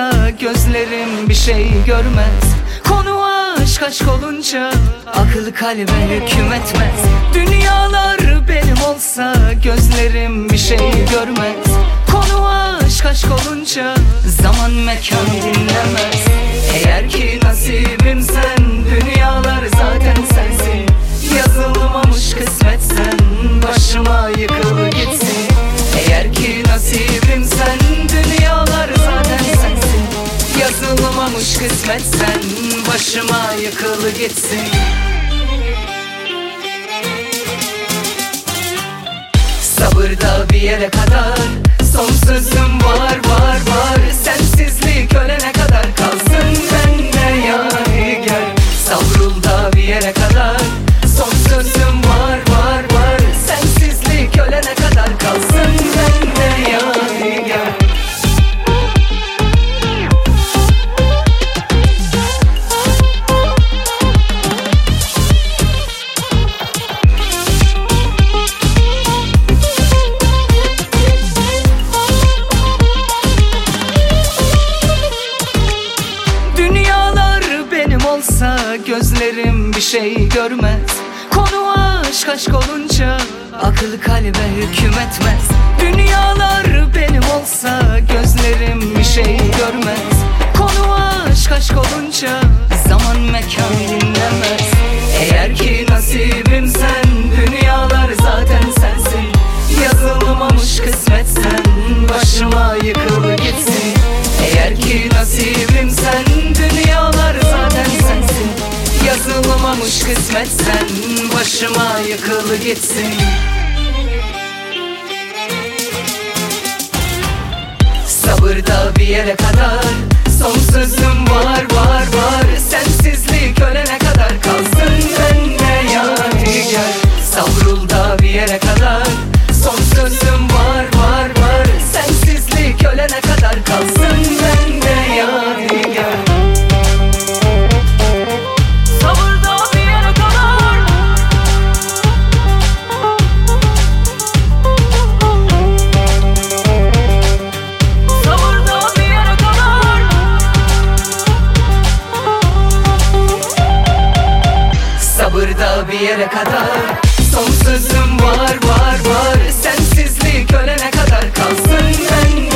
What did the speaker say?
olsa gözlerim bir şey görmez. Konu aşk olunca akıl kalbe hüküm etmez. Dünyalar benim olsa gözlerim bir şey görmez. Konu aşk olunca zaman mekan dinlemez. Eğer ki nasibim sen, dünyalar zaten sensin. Yazılmamış kısmet sen, başıma yıkıl gitsin. Eğer ki nasibim sen, dünyalar zaten sensin. Yazılmamış kısmet sen, başıma yıkıl gitsin. Sabırda bir yere kadar, son sözüm var. Sensizlik ölene kadar kalsın bende yadigar. Savrulda bir yere kadar, son sözüm var. Sensizlik ölene kadar kalsın bende yadigar. Olsa gözlerim bir şey görmez. Konu aşk olunca akıl kalbe hüküm etmez. Dünyalar benim olsa gözlerim bir şey görmez. Konu aşk olunca zaman mekan dinlemez. Eğer ki nasibim sen, dünyalar zaten sensin. Yazılmamış kısmet sen, başıma yıkıl gitsin. Eğer ki nasibim sen, dünyalar zaten sensin. Yazılmamış kısmet sen, başıma yıkıl gitsin. Sabırda bir yere kadar, son sözüm var. Sensizlik ölene kadar kalsın bende yadigar. Savrulda bir yere kadar, son sözüm var. Sensizlik ölene kadar kalsın bende yadigar. Sabırda bir yere kadar, sabırda bir yere kadar, sabırda bir yere kadar, son sözüm var. Sensizlik ölene kadar kalsın bende